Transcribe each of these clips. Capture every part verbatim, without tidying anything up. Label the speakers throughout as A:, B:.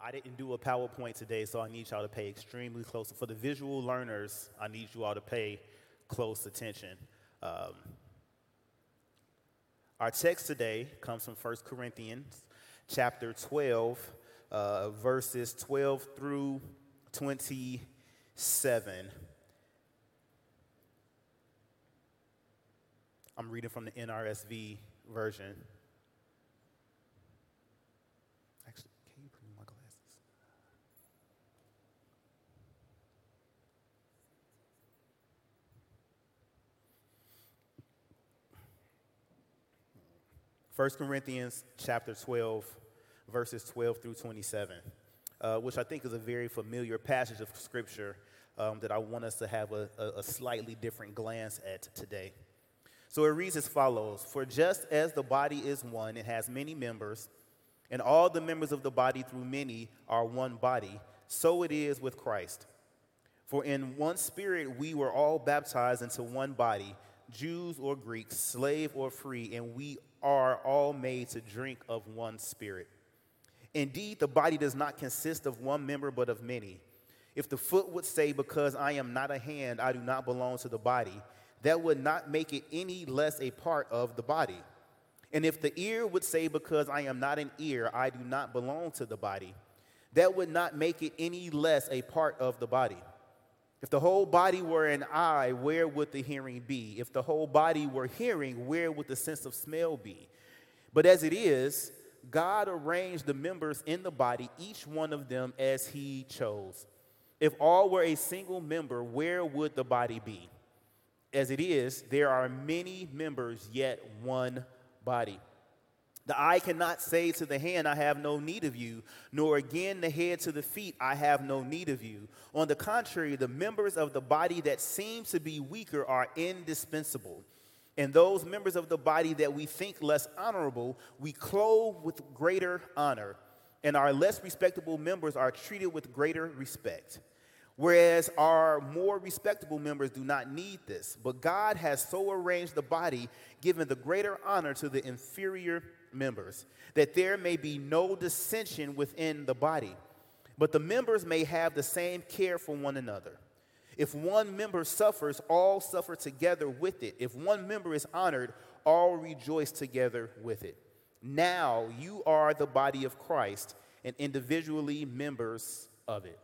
A: I didn't do a PowerPoint today, so I need y'all to pay extremely close. For the visual learners, I need you all to pay close attention. Um, our text today comes from First Corinthians chapter twelve, uh, verses twelve through twenty-seven. I'm reading from the N R S V version. Actually, can you put me my glasses? First Corinthians chapter twelve, verses twelve through twenty-seven, uh, which I think is a very familiar passage of Scripture um, that I want us to have a, a, a slightly different glance at today. So it reads as follows: For just as the body is one and has many members, and all the members of the body through many are one body, so it is with Christ. For in one spirit we were all baptized into one body, Jews or Greeks, slave or free, and we are all made to drink of one spirit. Indeed, the body does not consist of one member but of many. If the foot would say, because I am not a hand, I do not belong to the body, that would not make it any less a part of the body. And if the ear would say, because I am not an ear, I do not belong to the body, that would not make it any less a part of the body. If the whole body were an eye, where would the hearing be? If the whole body were hearing, where would the sense of smell be? But as it is, God arranged the members in the body, each one of them as he chose. If all were a single member, where would the body be? As it is, there are many members, yet one body. The eye cannot say to the hand, I have no need of you, nor again the head to the feet, I have no need of you. On the contrary, the members of the body that seem to be weaker are indispensable. And those members of the body that we think less honorable, we clothe with greater honor, and our less respectable members are treated with greater respect. Whereas our more respectable members do not need this. But God has so arranged the body, giving the greater honor to the inferior members, that there may be no dissension within the body, but the members may have the same care for one another. If one member suffers, all suffer together with it. If one member is honored, all rejoice together with it. Now you are the body of Christ and individually members of it.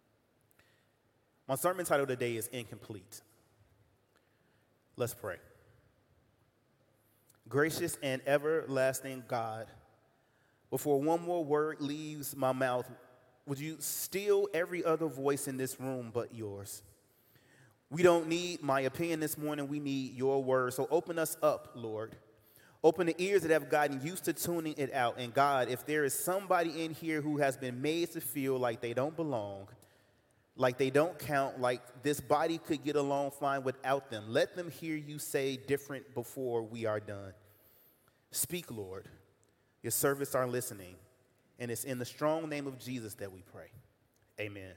A: My sermon title today is Incomplete. Let's pray. Gracious and everlasting God, before one more word leaves my mouth, would you still every other voice in this room but yours? We don't need my opinion this morning. We need your word. So open us up, Lord. Open the ears that have gotten used to tuning it out. And God, if there is somebody in here who has been made to feel like they don't belong, like they don't count, like this body could get along fine without them, let them hear you say different before we are done. Speak, Lord. Your servants are listening. And it's in the strong name of Jesus that we pray. Amen.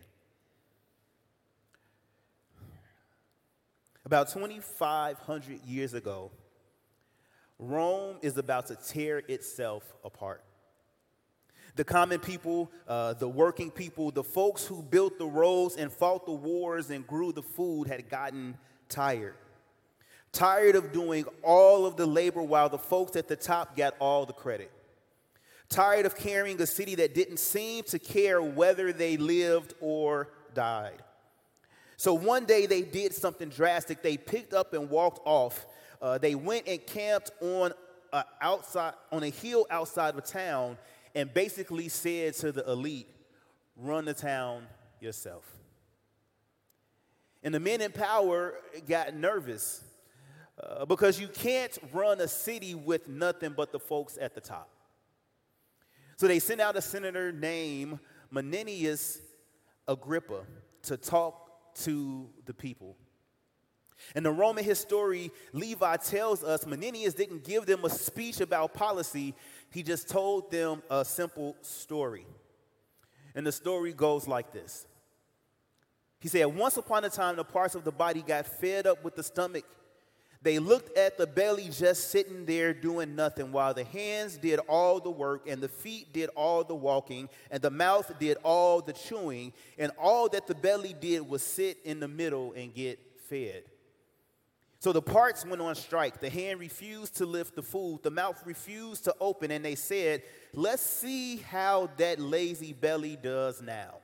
A: About twenty-five hundred years ago, Rome is about to tear itself apart. The common people, uh, the working people, the folks who built the roads and fought the wars and grew the food had gotten tired. Tired of doing all of the labor while the folks at the top got all the credit. Tired of carrying a city that didn't seem to care whether they lived or died. So one day they did something drastic. They picked up and walked off. Uh, they went and camped on a outside on a hill outside of town and basically said to the elite, run the town yourself. And the men in power got nervous uh, because you can't run a city with nothing but the folks at the top. So they sent out a senator named Menenius Agrippa to talk to the people. And the Roman historian Levi tells us Menenius didn't give them a speech about policy. He just told them a simple story. And the story goes like this. He said, once upon a time, the parts of the body got fed up with the stomach. They looked at the belly just sitting there doing nothing, while the hands did all the work, and the feet did all the walking, and the mouth did all the chewing, and all that the belly did was sit in the middle and get fed. So the parts went on strike. The hand refused to lift the food. The mouth refused to open, and they said, let's see how that lazy belly does now.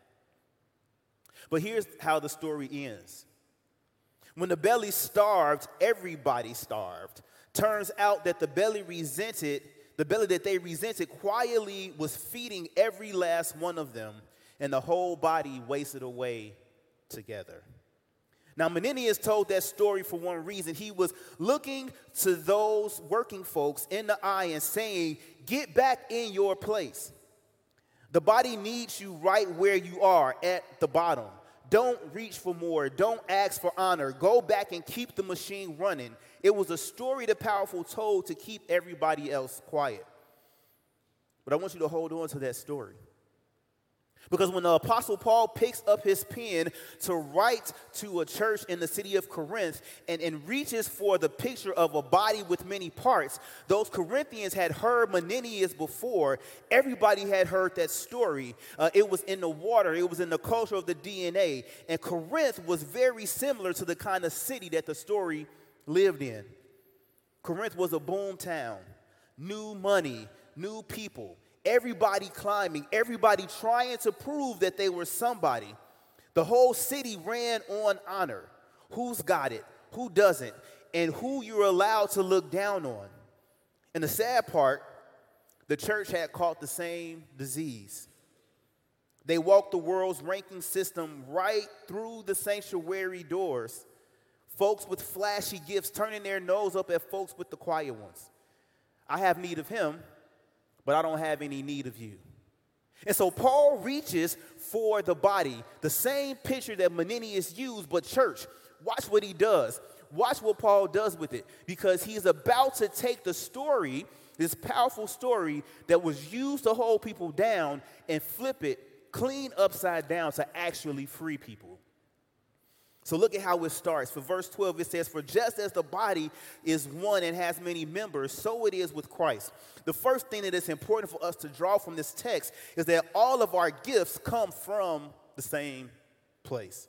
A: But here's how the story ends. When the belly starved, everybody starved. Turns out that the belly resented, the belly that they resented quietly was feeding every last one of them, and the whole body wasted away together. Now, Menenius told that story for one reason. He was looking to those working folks in the eye and saying, get back in your place. The body needs you right where you are, at the bottom. Don't reach for more. Don't ask for honor. Go back and keep the machine running. It was a story the powerful told to keep everybody else quiet. But I want you to hold on to that story. Because when the Apostle Paul picks up his pen to write to a church in the city of Corinth and, and reaches for the picture of a body with many parts, those Corinthians had heard Menenius before. Everybody had heard that story. Uh, it was in the water. It was in the culture of the D N A. And Corinth was very similar to the kind of city that the story lived in. Corinth was a boom town. New money, new people. Everybody climbing, everybody trying to prove that they were somebody. The whole city ran on honor. Who's got it, who doesn't, and who you're allowed to look down on. And the sad part, the church had caught the same disease. They walked the world's ranking system right through the sanctuary doors. Folks with flashy gifts turning their nose up at folks with the quiet ones. I have need of him, but I don't have any need of you. And so Paul reaches for the body, the same picture that Menenius used, but church, watch what he does. Watch what Paul does with it, because he's about to take the story, this powerful story that was used to hold people down, and flip it clean upside down to actually free people. So look at how it starts. For verse twelve, it says, for just as the body is one and has many members, so it is with Christ. The first thing that is important for us to draw from this text is that all of our gifts come from the same place.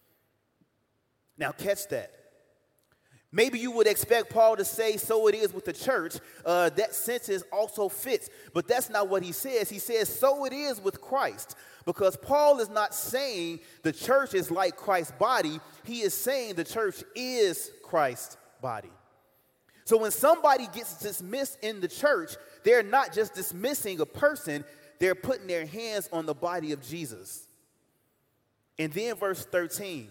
A: Now catch that. Maybe you would expect Paul to say, so it is with the church. Uh, that sentence also fits, but that's not what he says. He says, so it is with Christ. Because Paul is not saying the church is like Christ's body. He is saying the church is Christ's body. So when somebody gets dismissed in the church, they're not just dismissing a person, they're putting their hands on the body of Jesus. And then verse thirteen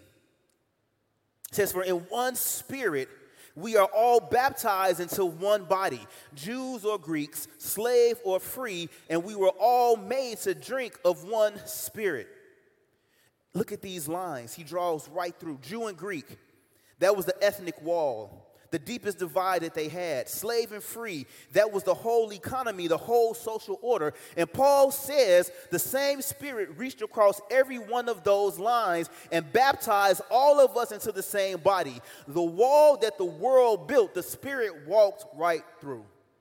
A: says, for in one spirit we are all baptized into one body, Jews or Greeks, slave or free, and we were all made to drink of one spirit. Look at these lines. He draws right through. Jew and Greek, that was the ethnic wall, the deepest divide that they had. Slave and free, that was the whole economy, the whole social order. And Paul says the same spirit reached across every one of those lines and baptized all of us into the same body. The wall that the world built, the spirit walked right through.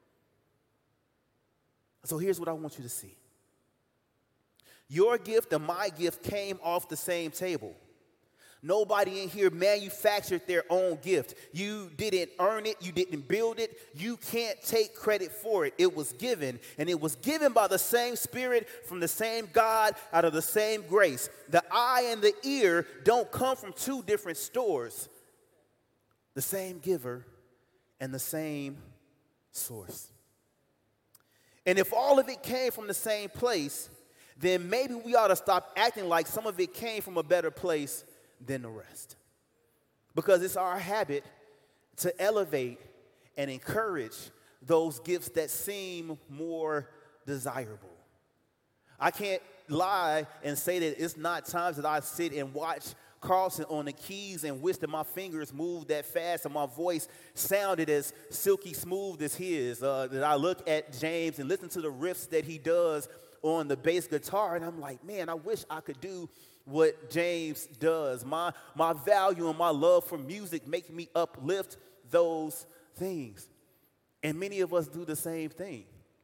A: So here's what I want you to see. Your gift and my gift came off the same table. Nobody in here manufactured their own gift. You didn't earn it. You didn't build it. You can't take credit for it. It was given, and it was given by the same Spirit from the same God out of the same grace. The eye and the ear don't come from two different stores. The same giver and the same source. And if all of it came from the same place, then maybe we ought to stop acting like some of it came from a better place than the rest. Because it's our habit to elevate and encourage those gifts that seem more desirable. I can't lie and say that it's not times that I sit and watch Carlson on the keys and wish that my fingers moved that fast and my voice sounded as silky smooth as his. Uh, that I look at James and listen to the riffs that he does on the bass guitar, and I'm like, man, I wish I could do what James does. My, my value and my love for music make me uplift those things. And many of us do the same thing.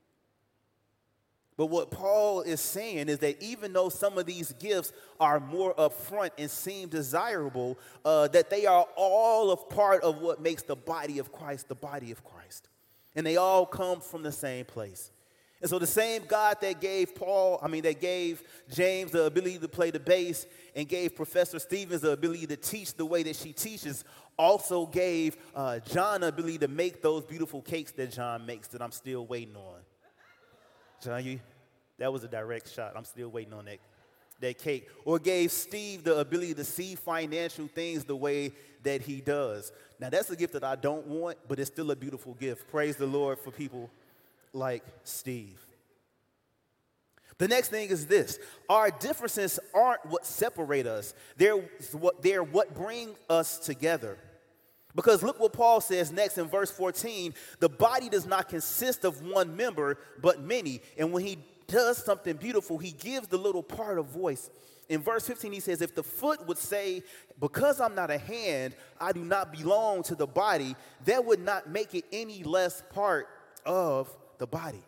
A: But what Paul is saying is that even though some of these gifts are more upfront and seem desirable, uh, that they are all a part of what makes the body of Christ the body of Christ. And they all come from the same place. And so the same God that gave Paul, I mean, that gave James the ability to play the bass and gave Professor Stevens the ability to teach the way that she teaches, also gave uh, John the ability to make those beautiful cakes that John makes that I'm still waiting on. John, you, that was a direct shot. I'm still waiting on that, that cake. Or gave Steve the ability to see financial things the way that he does. Now, that's a gift that I don't want, but it's still a beautiful gift. Praise the Lord for people like Steve. The next thing is this. Our differences aren't what separate us. They're what, they're what bring us together. Because look what Paul says next in verse fourteen. The body does not consist of one member, but many. And when he does something beautiful, he gives the little part a voice. In verse fifteen, he says, if the foot would say, because I'm not a hand, I do not belong to the body, that would not make it any less part of the body.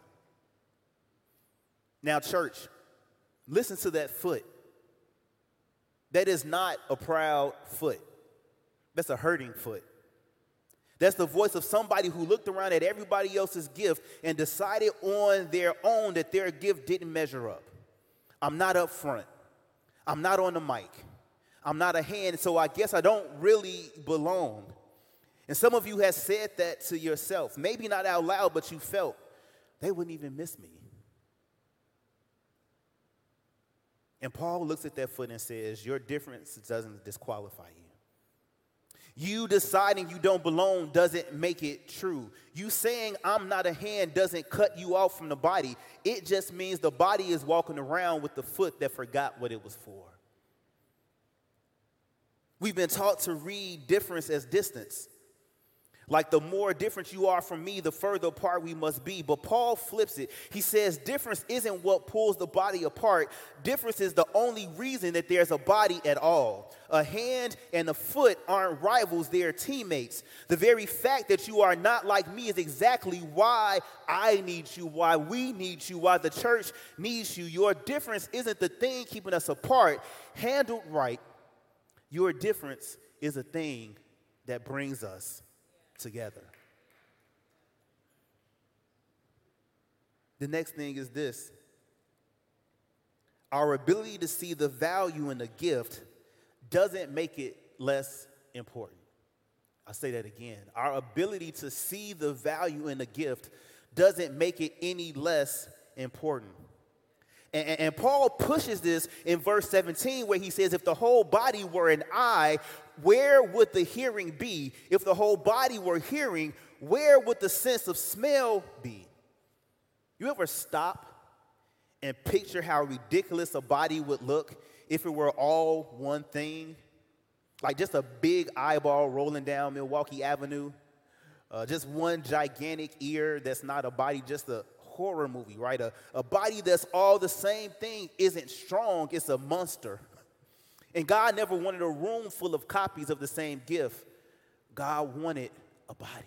A: Now, church, listen to that foot. That is not a proud foot. That's a hurting foot. That's the voice of somebody who looked around at everybody else's gift and decided on their own that their gift didn't measure up. I'm not up front. I'm not on the mic. I'm not a hand, so I guess I don't really belong. And some of you have said that to yourself. Maybe not out loud, but you felt, they wouldn't even miss me. And Paul looks at that foot and says, your difference doesn't disqualify you. You deciding you don't belong doesn't make it true. You saying I'm not a hand doesn't cut you off from the body. It just means the body is walking around with the foot that forgot what it was for. We've been taught to read difference as distance. Like the more different you are from me, the further apart we must be. But Paul flips it. He says difference isn't what pulls the body apart. Difference is the only reason that there's a body at all. A hand and a foot aren't rivals, they're teammates. The very fact that you are not like me is exactly why I need you, why we need you, why the church needs you. Your difference isn't the thing keeping us apart. Handled right, your difference is a thing that brings us together. The next thing is this. Our ability to see the value in a gift doesn't make it less important. I'll say that again. Our ability to see the value in a gift doesn't make it any less important. And, and, and Paul pushes this in verse seventeen where he says, if the whole body were an eye, where would the hearing be? If the whole body were hearing, where would the sense of smell be? You ever stop and picture how ridiculous a body would look if it were all one thing? Like just a big eyeball rolling down Milwaukee Avenue. Uh, just one gigantic ear that's not a body, just a horror movie, right? A, a body that's all the same thing isn't strong, it's a monster. And God never wanted a room full of copies of the same gift. God wanted a body.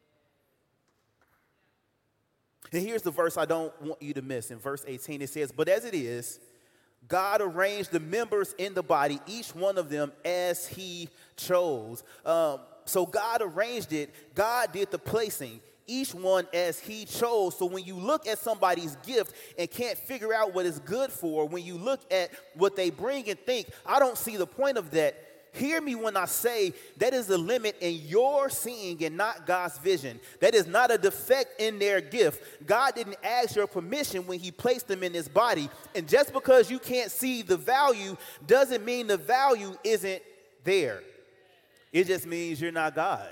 A: And here's the verse I don't want you to miss. In verse eighteen, it says, but as it is, God arranged the members in the body, each one of them as he chose. Um, so God arranged it. God did the placing, each one as he chose. So when you look at somebody's gift and can't figure out what it's good for, when you look at what they bring and think, I don't see the point of that. Hear me when I say that is a limit in your seeing and not God's vision. That is not a defect in their gift. God didn't ask your permission when he placed them in this body. And just because you can't see the value doesn't mean the value isn't there. It just means you're not God.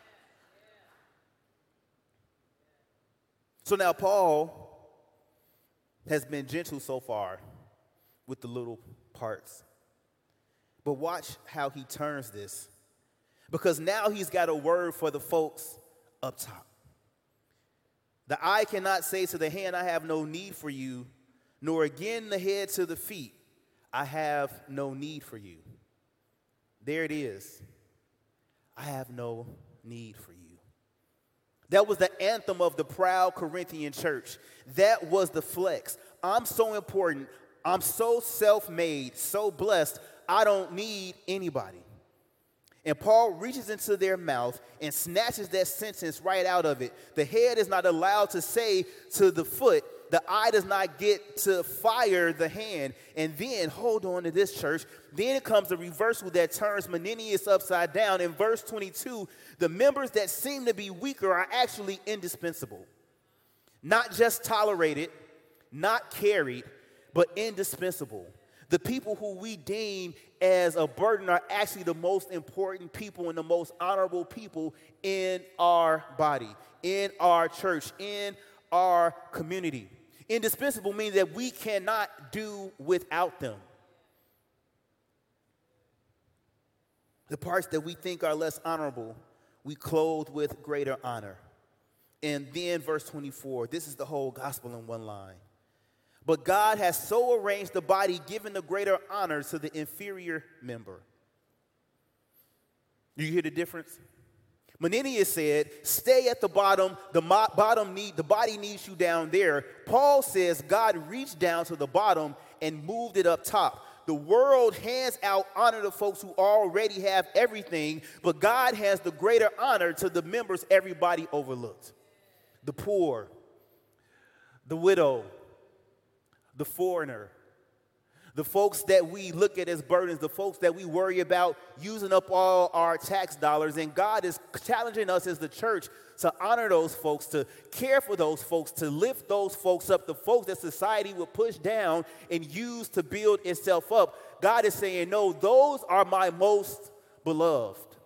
A: So now Paul has been gentle so far with the little parts. But watch how he turns this. Because now he's got a word for the folks up top. The eye cannot say to the hand, I have no need for you, nor again the head to the feet, I have no need for you. There it is. I have no need for you. That was the anthem of the proud Corinthian church. That was the flex. I'm so important. I'm so self-made, so blessed, I don't need anybody. And Paul reaches into their mouth and snatches that sentence right out of it. The head is not allowed to say to the foot, the eye does not get to fire the hand. And then, hold on to this, church, then it comes a reversal that turns Menenius upside down. In verse twenty-two, the members that seem to be weaker are actually indispensable. Not just tolerated, not carried, but indispensable. The people who we deem as a burden are actually the most important people and the most honorable people in our body, in our church, in our community. Indispensable means that we cannot do without them. The parts that we think are less honorable, we clothe with greater honor. And then verse twenty-four, this is the whole gospel in one line. But God has so arranged the body, giving the greater honor to the inferior member. Do you hear the difference? Menenius said, stay at the bottom, the mo- bottom need, the body needs you down there. Paul says God reached down to the bottom and moved it up top. The world hands out honor to folks who already have everything, but God has the greater honor to the members everybody overlooked. The poor, the widow, the foreigner, the folks that we look at as burdens, the folks that we worry about using up all our tax dollars. And God is challenging us as the church to honor those folks, to care for those folks, to lift those folks up, the folks that society would push down and use to build itself up. God is saying, no, those are my most beloved.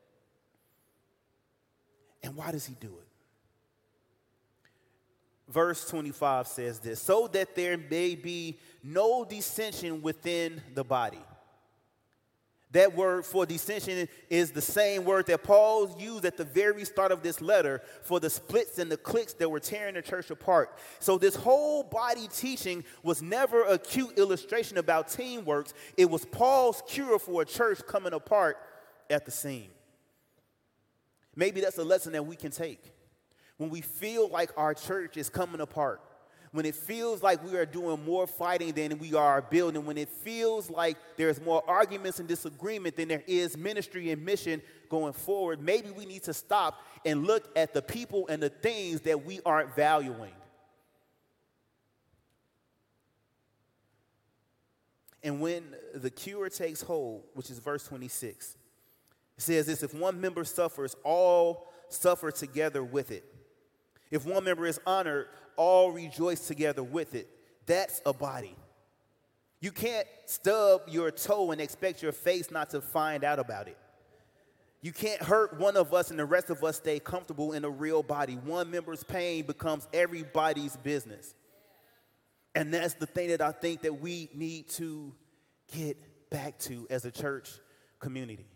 A: And why does he do it? Verse twenty-five says this, so that there may be no dissension within the body. That word for dissension is the same word that Paul used at the very start of this letter for the splits and the cliques that were tearing the church apart. So this whole body teaching was never a cute illustration about teamwork. It was Paul's cure for a church coming apart at the seam. Maybe that's a lesson that we can take. When we feel like our church is coming apart, when it feels like we are doing more fighting than we are building, when it feels like there's more arguments and disagreement than there is ministry and mission going forward, maybe we need to stop and look at the people and the things that we aren't valuing. And when the cure takes hold, which is verse twenty-six, it says this, if one member suffers, all suffer together with it. If one member is honored, all rejoice together with it. That's a body. You can't stub your toe and expect your face not to find out about it. You can't hurt one of us and the rest of us stay comfortable in a real body. One member's pain becomes everybody's business. And that's the thing that I think that we need to get back to as a church community.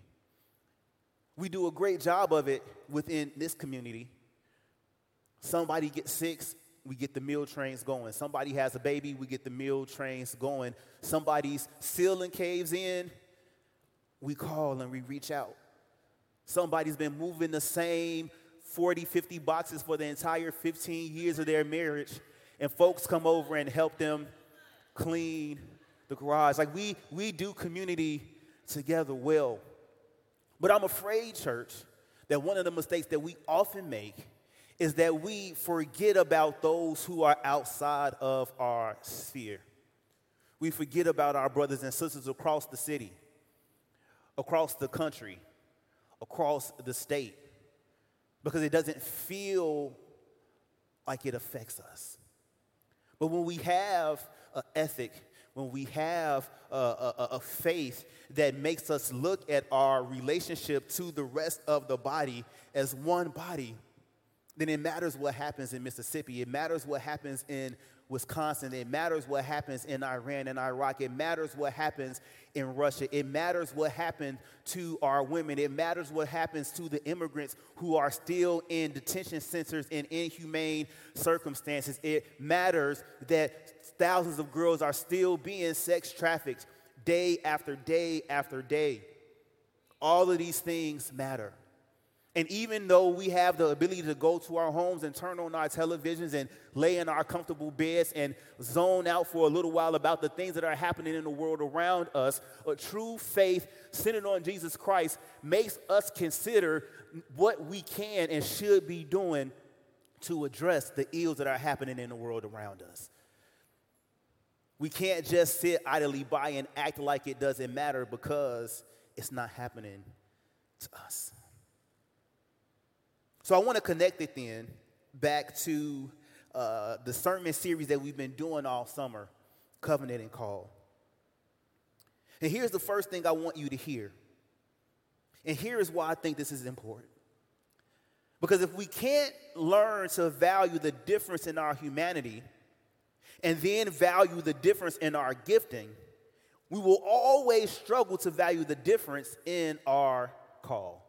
A: We do a great job of it within this community. Somebody gets sick, we get the meal trains going. Somebody has a baby, we get the meal trains going. Somebody's ceiling caves in, we call and we reach out. Somebody's been moving the same forty, fifty boxes for the entire fifteen years of their marriage, and folks come over and help them clean the garage. Like we, we do community together well. But I'm afraid, church, that one of the mistakes that we often make is that we forget about those who are outside of our sphere. We forget about our brothers and sisters across the city, across the country, across the state, because it doesn't feel like it affects us. But when we have an ethic, when we have a, a, a faith that makes us look at our relationship to the rest of the body as one body, then it matters what happens in Mississippi. It matters what happens in Wisconsin. It matters what happens in Iran and Iraq. It matters what happens in Russia. It matters what happened to our women. It matters what happens to the immigrants who are still in detention centers in inhumane circumstances. It matters that thousands of girls are still being sex trafficked day after day after day. All of these things matter. And even though we have the ability to go to our homes and turn on our televisions and lay in our comfortable beds and zone out for a little while about the things that are happening in the world around us, a true faith centered on Jesus Christ makes us consider what we can and should be doing to address the ills that are happening in the world around us. We can't just sit idly by and act like it doesn't matter because it's not happening to us. So I want to connect it then back to uh, the sermon series that we've been doing all summer, Covenant and Call. And here's the first thing I want you to hear. And here is why I think this is important. Because if we can't learn to value the difference in our humanity and then value the difference in our gifting, we will always struggle to value the difference in our call.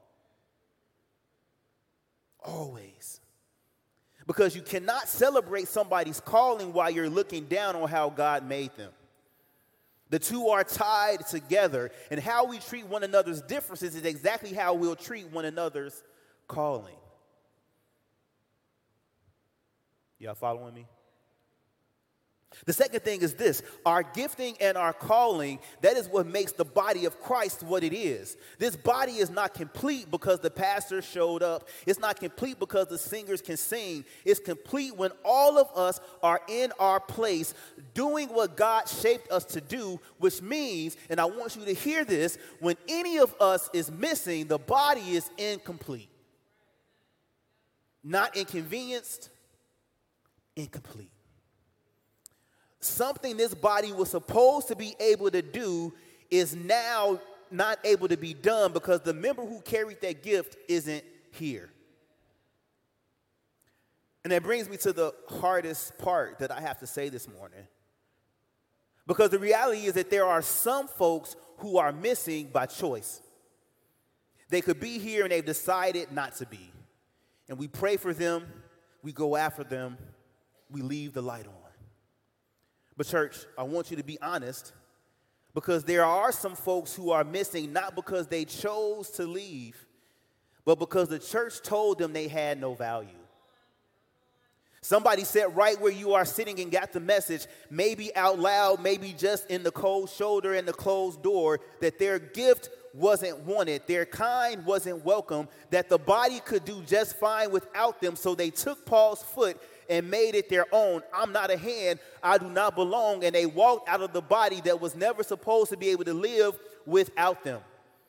A: Always. Because you cannot celebrate somebody's calling while you're looking down on how God made them. The two are tied together, and how we treat one another's differences is exactly how we'll treat one another's calling. Y'all following me? The second thing is this: our gifting and our calling, that is what makes the body of Christ what it is. This body is not complete because the pastor showed up. It's not complete because the singers can sing. It's complete when all of us are in our place doing what God shaped us to do, which means, and I want you to hear this, when any of us is missing, the body is incomplete. Not inconvenienced, incomplete. Something this body was supposed to be able to do is now not able to be done because the member who carried that gift isn't here. And that brings me to the hardest part that I have to say this morning. Because the reality is that there are some folks who are missing by choice. They could be here and they've decided not to be. And we pray for them, we go after them, we leave the light on. But church, I want you to be honest, because there are some folks who are missing not because they chose to leave, but because the church told them they had no value. Somebody sat right where you are sitting and got the message, maybe out loud, maybe just in the cold shoulder and the closed door, that their gift wasn't wanted, their kind wasn't welcome, that the body could do just fine without them, so they took Paul's foot and made it their own. I'm not a hand, I do not belong, and they walked out of the body that was never supposed to be able to live without them.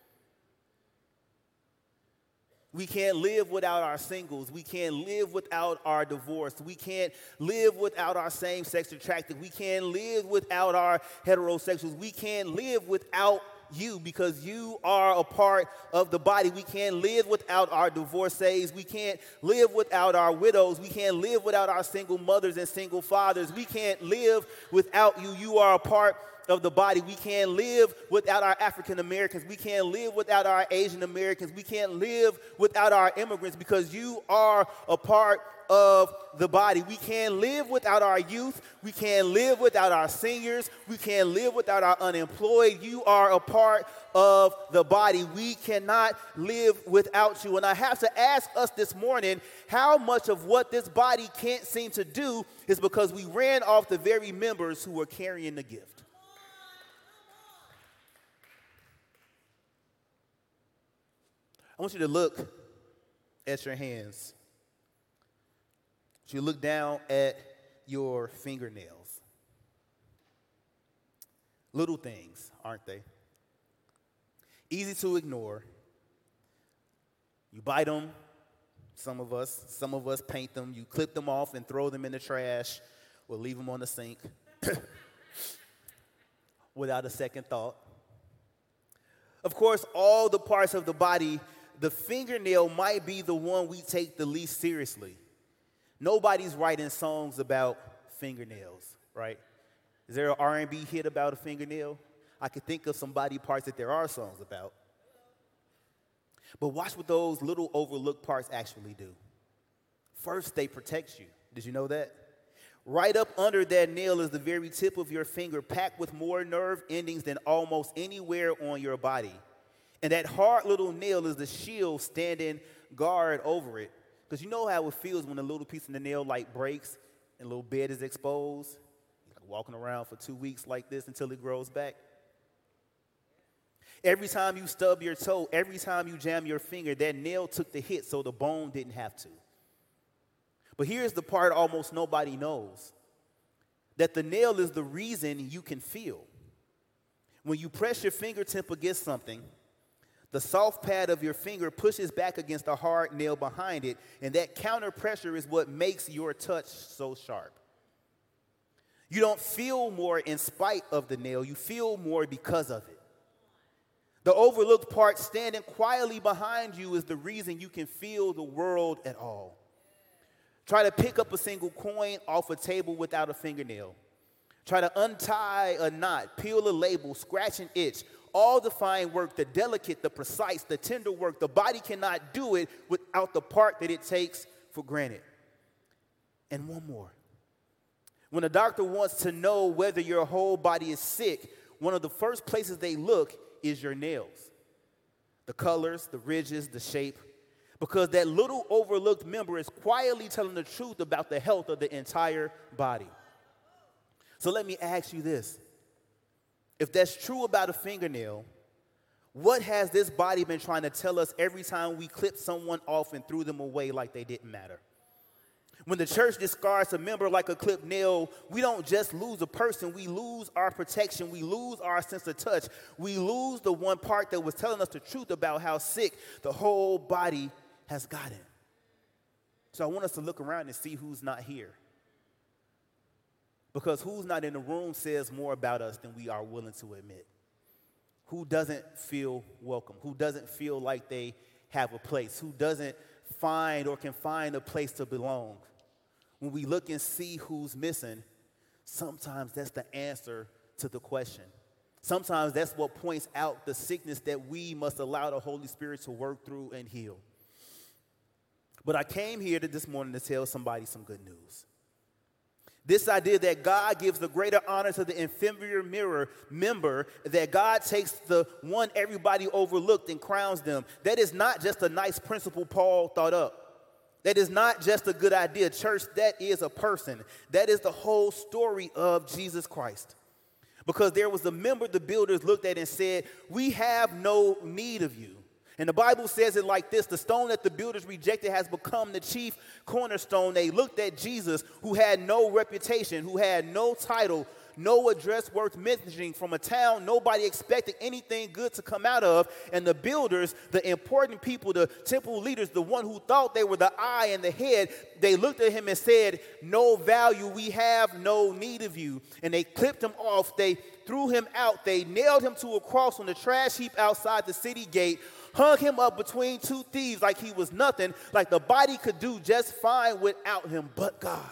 A: We can't live without our singles. We can't live without our divorced. We can't live without our same-sex attracted. We can't live without our heterosexuals. We can't live without you because you are a part of the body. We can't live without our divorcees. We can't live without our widows. We can't live without our single mothers and single fathers. We can't live without you. You are a part of the body. We can't live without our African Americans. We can't live without our Asian Americans. We can't live without our immigrants because you are a part of the body. We can't live without our youth. We can't live without our seniors. We can't live without our unemployed. You are a part of the body. We cannot live without you. And I have to ask us this morning, how much of what this body can't seem to do is because we ran off the very members who were carrying the gift. I want you to look at your hands. You look down at your fingernails. Little things, aren't they? Easy to ignore. You bite them, some of us. Some of us paint them. You clip them off and throw them in the trash or leave them on the sink without a second thought. Of course, all the parts of the body, the fingernail might be the one we take the least seriously. Nobody's writing songs about fingernails, right? Is there an R and B hit about a fingernail? I could think of some body parts that there are songs about. But watch what those little overlooked parts actually do. First, they protect you. Did you know that? Right up under that nail is the very tip of your finger, packed with more nerve endings than almost anywhere on your body. And that hard little nail is the shield standing guard over it. Because you know how it feels when a little piece of the nail like breaks and a little bed is exposed. You're like walking around for two weeks like this until it grows back. Every time you stub your toe, every time you jam your finger, that nail took the hit so the bone didn't have to. But here's the part almost nobody knows. That the nail is the reason you can feel. When you press your fingertip against something, the soft pad of your finger pushes back against the hard nail behind it, and that counter pressure is what makes your touch so sharp. You don't feel more in spite of the nail, you feel more because of it. The overlooked part standing quietly behind you is the reason you can feel the world at all. Try to pick up a single coin off a table without a fingernail. Try to untie a knot, peel a label, scratch an itch. All the fine work, the delicate, the precise, the tender work, the body cannot do it without the part that it takes for granted. And one more. When a doctor wants to know whether your whole body is sick, one of the first places they look is your nails. The colors, the ridges, the shape. Because that little overlooked member is quietly telling the truth about the health of the entire body. So let me ask you this. If that's true about a fingernail, what has this body been trying to tell us every time we clipped someone off and threw them away like they didn't matter? When the church discards a member like a clipped nail, we don't just lose a person, we lose our protection, we lose our sense of touch, we lose the one part that was telling us the truth about how sick the whole body has gotten. So I want us to look around and see who's not here. Because who's not in the room says more about us than we are willing to admit. Who doesn't feel welcome? Who doesn't feel like they have a place? Who doesn't find or can find a place to belong? When we look and see who's missing, sometimes that's the answer to the question. Sometimes that's what points out the sickness that we must allow the Holy Spirit to work through and heal. But I came here to this morning to tell somebody some good news. This idea that God gives the greater honor to the inferior mirror member, that God takes the one everybody overlooked and crowns them, that is not just a nice principle Paul thought up. That is not just a good idea. Church, that is a person. That is the whole story of Jesus Christ. Because there was a member the builders looked at and said, "We have no need of you." And the Bible says it like this: the stone that the builders rejected has become the chief cornerstone. They looked at Jesus, who had no reputation, who had no title, no address worth mentioning, from a town nobody expected anything good to come out of. And the builders, the important people, the temple leaders, the one who thought they were the eye and the head, they looked at him and said, "No value, we have no need of you." And they clipped him off, they threw him out, they nailed him to a cross on the trash heap outside the city gate, hung him up between two thieves like he was nothing, like the body could do just fine without him, but God.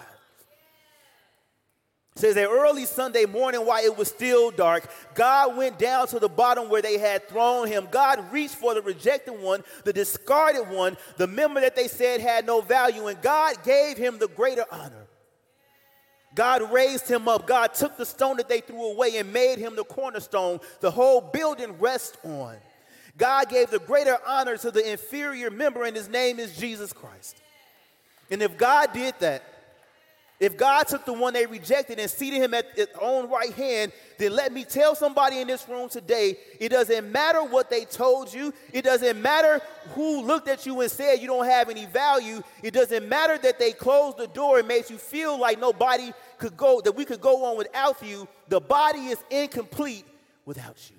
A: It says that early Sunday morning, while it was still dark, God went down to the bottom where they had thrown him. God reached for the rejected one, the discarded one, the member that they said had no value, and God gave him the greater honor. God raised him up. God took the stone that they threw away and made him the cornerstone the whole building rests on. God gave the greater honor to the inferior member, and his name is Jesus Christ. And if God did that, if God took the one they rejected and seated him at his own right hand, then let me tell somebody in this room today, it doesn't matter what they told you. It doesn't matter who looked at you and said you don't have any value. It doesn't matter that they closed the door and made you feel like nobody could go, that we could go on without you. The body is incomplete without you.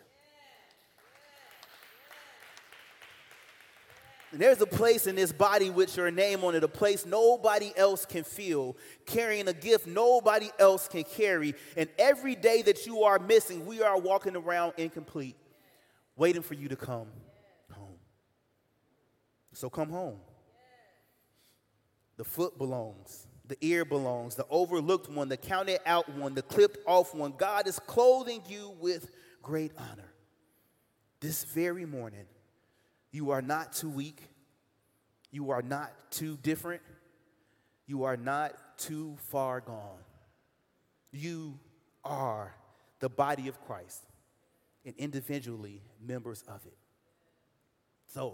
A: And there's a place in this body with your name on it, a place nobody else can feel, carrying a gift nobody else can carry. And every day that you are missing, we are walking around incomplete, waiting for you to come home. So come home. The foot belongs, the ear belongs, the overlooked one, the counted out one, the clipped off one. God is clothing you with great honor. This very morning, you are not too weak. You are not too different. You are not too far gone. You are the body of Christ and individually members of it. So,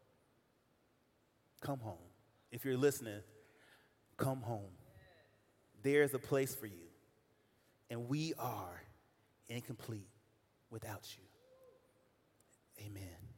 A: come home. If you're listening, come home. There's a place for you. And we are incomplete without you. Amen.